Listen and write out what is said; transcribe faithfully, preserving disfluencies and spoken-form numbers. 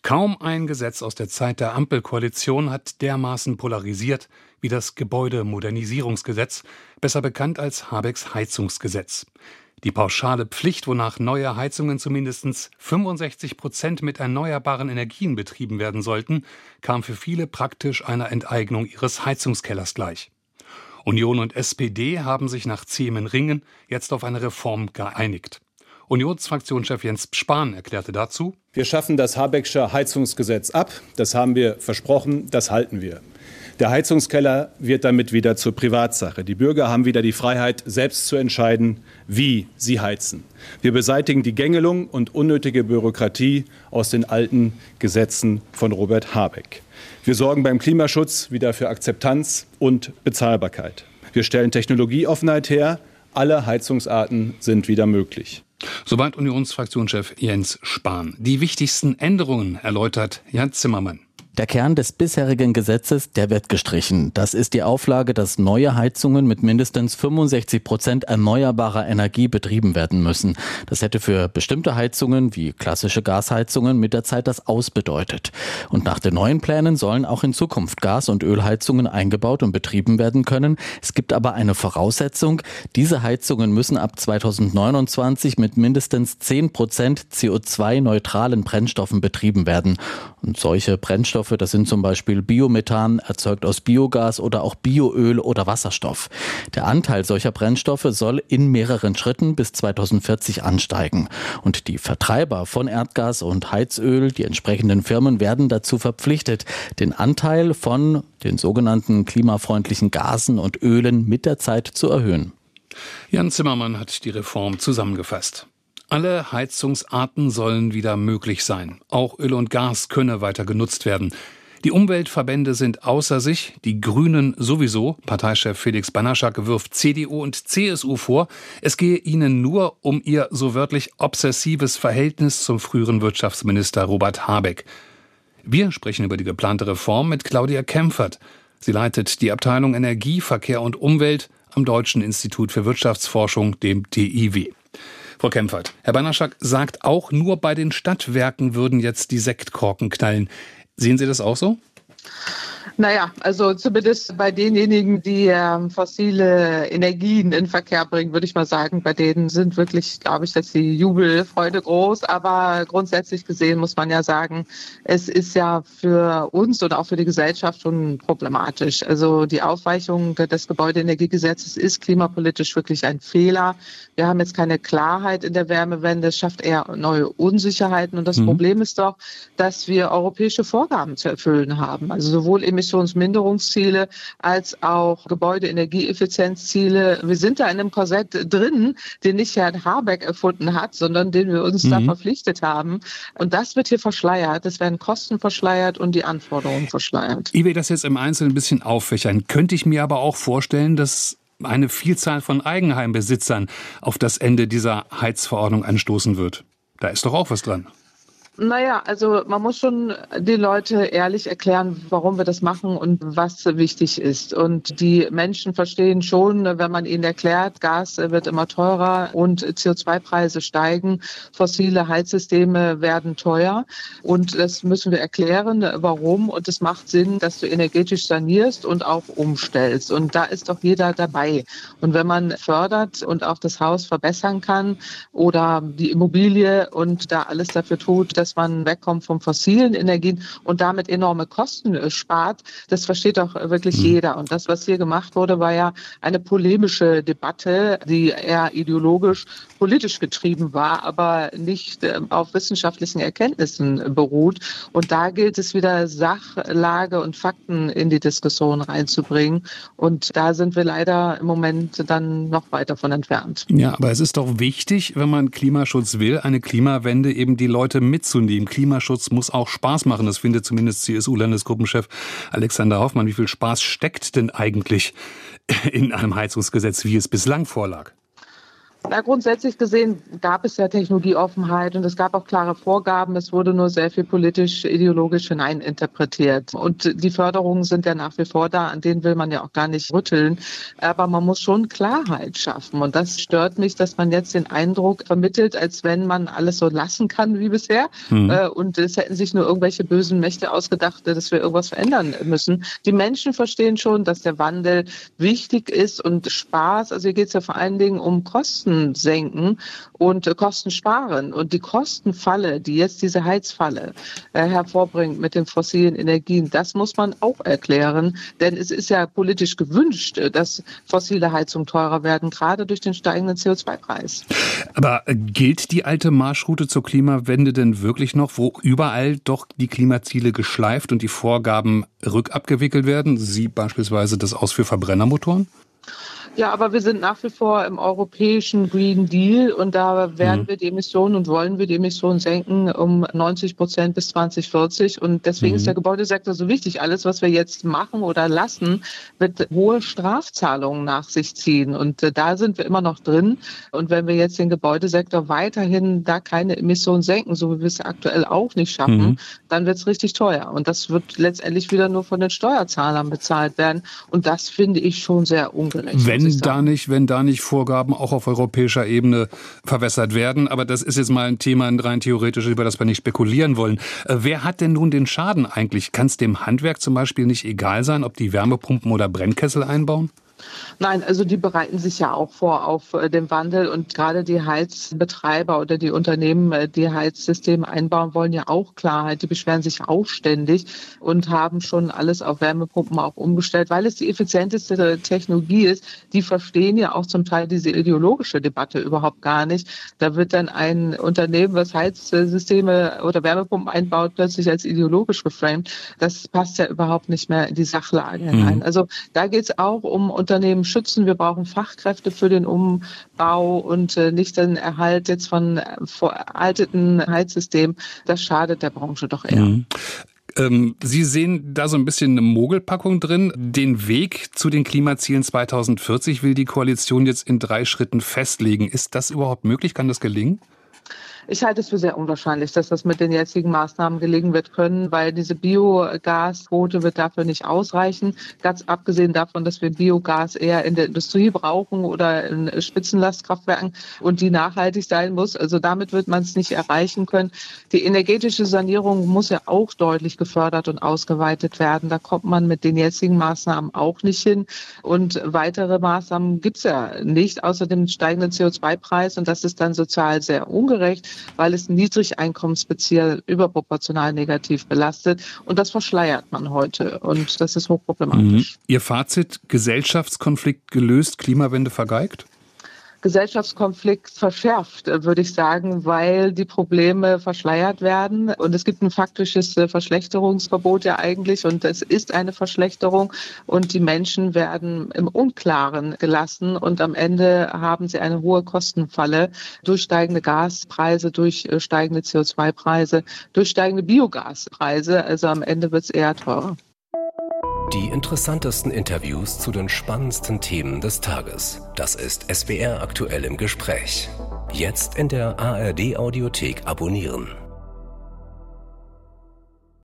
Kaum ein Gesetz aus der Zeit der Ampelkoalition hat dermaßen polarisiert wie das Gebäudemodernisierungsgesetz, besser bekannt als Habecks Heizungsgesetz. Die pauschale Pflicht, wonach neue Heizungen zu mindestens fünfundsechzig Prozent mit erneuerbaren Energien betrieben werden sollten, kam für viele praktisch einer Enteignung ihres Heizungskellers gleich. Union und S P D haben sich nach zähem Ringen jetzt auf eine Reform geeinigt. Unionsfraktionschef Jens Spahn erklärte dazu: Wir schaffen das Habecksche Heizungsgesetz ab. Das haben wir versprochen, das halten wir. Der Heizungskeller wird damit wieder zur Privatsache. Die Bürger haben wieder die Freiheit, selbst zu entscheiden, wie sie heizen. Wir beseitigen die Gängelung und unnötige Bürokratie aus den alten Gesetzen von Robert Habeck. Wir sorgen beim Klimaschutz wieder für Akzeptanz und Bezahlbarkeit. Wir stellen Technologieoffenheit her. Alle Heizungsarten sind wieder möglich. Soweit Unionsfraktionschef Jens Spahn. Die wichtigsten Änderungen erläutert Jan Zimmermann. Der Kern des bisherigen Gesetzes, der wird gestrichen. Das ist die Auflage, dass neue Heizungen mit mindestens fünfundsechzig Prozent erneuerbarer Energie betrieben werden müssen. Das hätte für bestimmte Heizungen wie klassische Gasheizungen mit der Zeit das Aus bedeutet. Und nach den neuen Plänen sollen auch in Zukunft Gas- und Ölheizungen eingebaut und betrieben werden können. Es gibt aber eine Voraussetzung. Diese Heizungen müssen ab zweitausendneunundzwanzig mit mindestens zehn Prozent C O zwei neutralen Brennstoffen betrieben werden. Und solche Brennstoffe, das sind zum Beispiel Biomethan, erzeugt aus Biogas oder auch Bioöl oder Wasserstoff. Der Anteil solcher Brennstoffe soll in mehreren Schritten bis zweitausendvierzig ansteigen. Und die Vertreiber von Erdgas und Heizöl, die entsprechenden Firmen, werden dazu verpflichtet, den Anteil von den sogenannten klimafreundlichen Gasen und Ölen mit der Zeit zu erhöhen. Jan Zimmermann hat die Reform zusammengefasst. Alle Heizungsarten sollen wieder möglich sein. Auch Öl und Gas könne weiter genutzt werden. Die Umweltverbände sind außer sich, die Grünen sowieso. Parteichef Felix Banaschak wirft C D U und C S U vor, es gehe ihnen nur um ihr so wörtlich obsessives Verhältnis zum früheren Wirtschaftsminister Robert Habeck. Wir sprechen über die geplante Reform mit Claudia Kempfert. Sie leitet die Abteilung Energie, Verkehr und Umwelt am Deutschen Institut für Wirtschaftsforschung, dem D I W. Frau Kempfert, Herr Banaschak sagt auch, nur bei den Stadtwerken würden jetzt die Sektkorken knallen. Sehen Sie das auch so? Naja, also zumindest bei denjenigen, die ähm, fossile Energien in Verkehr bringen, würde ich mal sagen, bei denen sind wirklich, glaube ich, dass die Jubelfreude groß. Aber grundsätzlich gesehen muss man ja sagen, es ist ja für uns und auch für die Gesellschaft schon problematisch. Also die Aufweichung des Gebäudeenergiegesetzes ist klimapolitisch wirklich ein Fehler. Wir haben jetzt keine Klarheit in der Wärmewende. Es schafft eher neue Unsicherheiten. Und das mhm. Problem ist doch, dass wir europäische Vorgaben zu erfüllen haben. Also sowohl Emissionsminderungsziele als auch Gebäudeenergieeffizienzziele. Wir sind da in einem Korsett drin, den nicht Herr Habeck erfunden hat, sondern den wir uns mhm. da verpflichtet haben. Und das wird hier verschleiert. Es werden Kosten verschleiert und die Anforderungen verschleiert. Ich will das jetzt im Einzelnen ein bisschen auffächern. Könnte ich mir aber auch vorstellen, dass eine Vielzahl von Eigenheimbesitzern auf das Ende dieser Heizverordnung anstoßen wird. Da ist doch auch was dran. Naja, also man muss schon die Leute ehrlich erklären, warum wir das machen und was wichtig ist. Und die Menschen verstehen schon, wenn man ihnen erklärt, Gas wird immer teurer und C O zwei Preise steigen, fossile Heizsysteme werden teuer. Und das müssen wir erklären, warum. Und es macht Sinn, dass du energetisch sanierst und auch umstellst. Und da ist doch jeder dabei. Und wenn man fördert und auch das Haus verbessern kann oder die Immobilie und da alles dafür tut, dass dass man wegkommt von fossilen Energien und damit enorme Kosten spart. Das versteht doch wirklich mhm. jeder. Und das, was hier gemacht wurde, war ja eine polemische Debatte, die eher ideologisch, politisch getrieben war, aber nicht äh, auf wissenschaftlichen Erkenntnissen beruht. Und da gilt es wieder, Sachlage und Fakten in die Diskussion reinzubringen. Und da sind wir leider im Moment dann noch weit davon entfernt. Ja, aber es ist doch wichtig, wenn man Klimaschutz will, eine Klimawende, eben die Leute mitzunehmen. Klimaschutz muss auch Spaß machen. Das findet zumindest C S U-Landesgruppenchef Alexander Hoffmann. Wie viel Spaß steckt denn eigentlich in einem Heizungsgesetz, wie es bislang vorlag? Na, grundsätzlich gesehen gab es ja Technologieoffenheit und es gab auch klare Vorgaben. Es wurde nur sehr viel politisch, ideologisch hineininterpretiert. Und die Förderungen sind ja nach wie vor da, an denen will man ja auch gar nicht rütteln. Aber man muss schon Klarheit schaffen. Und das stört mich, dass man jetzt den Eindruck vermittelt, als wenn man alles so lassen kann wie bisher. Mhm. Und es hätten sich nur irgendwelche bösen Mächte ausgedacht, dass wir irgendwas verändern müssen. Die Menschen verstehen schon, dass der Wandel wichtig ist und Spaß. Also hier geht es ja vor allen Dingen um Kosten senken und äh, Kosten sparen. Und die Kostenfalle, die jetzt diese Heizfalle äh, hervorbringt mit den fossilen Energien, das muss man auch erklären. Denn es ist ja politisch gewünscht, dass fossile Heizungen teurer werden, gerade durch den steigenden C O zwei Preis. Aber äh, gilt die alte Marschroute zur Klimawende denn wirklich noch, wo überall doch die Klimaziele geschleift und die Vorgaben rückabgewickelt werden? Sie beispielsweise das Aus für Verbrennermotoren? Ja, aber wir sind nach wie vor im europäischen Green Deal und da werden mhm. wir die Emissionen und wollen wir die Emissionen senken um neunzig Prozent bis zwanzig vierzig. Und deswegen mhm. ist der Gebäudesektor so wichtig. Alles, was wir jetzt machen oder lassen, wird hohe Strafzahlungen nach sich ziehen. Und äh, da sind wir immer noch drin. Und wenn wir jetzt den Gebäudesektor weiterhin da keine Emissionen senken, so wie wir es aktuell auch nicht schaffen, mhm. dann wird es richtig teuer. Und das wird letztendlich wieder nur von den Steuerzahlern bezahlt werden. Und das finde ich schon sehr ungerecht. Wenn da nicht, wenn da nicht Vorgaben auch auf europäischer Ebene verwässert werden. Aber das ist jetzt mal ein Thema rein theoretisch, über das wir nicht spekulieren wollen. Äh, wer hat denn nun den Schaden eigentlich? Kann es dem Handwerk zum Beispiel nicht egal sein, ob die Wärmepumpen oder Brennkessel einbauen? Nein, also die bereiten sich ja auch vor auf äh, den Wandel und gerade die Heizbetreiber oder die Unternehmen, äh, die Heizsysteme einbauen, wollen ja auch Klarheit. Die beschweren sich auch ständig und haben schon alles auf Wärmepumpen auch umgestellt, weil es die effizienteste Technologie ist. Die verstehen ja auch zum Teil diese ideologische Debatte überhaupt gar nicht. Da wird dann ein Unternehmen, was Heizsysteme oder Wärmepumpen einbaut, plötzlich als ideologisch geframed. Das passt ja überhaupt nicht mehr in die Sachlage hinein. Mhm. Also da geht es auch um Unternehmen schützen. Wir brauchen Fachkräfte für den Umbau und äh, nicht den Erhalt jetzt von äh, veralteten Heizsystemen. Das schadet der Branche doch eher. Mhm. Ähm, Sie sehen da so ein bisschen eine Mogelpackung drin. Den Weg zu den Klimazielen zweitausendvierzig will die Koalition jetzt in drei Schritten festlegen. Ist das überhaupt möglich? Kann das gelingen? Ich halte es für sehr unwahrscheinlich, dass das mit den jetzigen Maßnahmen gelingen wird können, weil diese Biogasquote wird dafür nicht ausreichen. Ganz abgesehen davon, dass wir Biogas eher in der Industrie brauchen oder in Spitzenlastkraftwerken und die nachhaltig sein muss. Also damit wird man es nicht erreichen können. Die energetische Sanierung muss ja auch deutlich gefördert und ausgeweitet werden. Da kommt man mit den jetzigen Maßnahmen auch nicht hin. Und weitere Maßnahmen gibt es ja nicht, außer dem steigenden C O zwei Preis. Und das ist dann sozial sehr ungerecht, weil es Niedrigeinkommensbezieher überproportional negativ belastet. Und das verschleiert man heute. Und das ist hochproblematisch. Mhm. Ihr Fazit: Gesellschaftskonflikt gelöst, Klimawende vergeigt? Gesellschaftskonflikt verschärft, würde ich sagen, weil die Probleme verschleiert werden. Und es gibt ein faktisches Verschlechterungsverbot ja eigentlich. Und es ist eine Verschlechterung. Und die Menschen werden im Unklaren gelassen. Und am Ende haben sie eine hohe Kostenfalle durch steigende Gaspreise, durch steigende C O zwei Preise, durch steigende Biogaspreise. Also am Ende wird es eher teurer. Die interessantesten Interviews zu den spannendsten Themen des Tages. Das ist S W R aktuell im Gespräch. Jetzt in der A R D Audiothek abonnieren.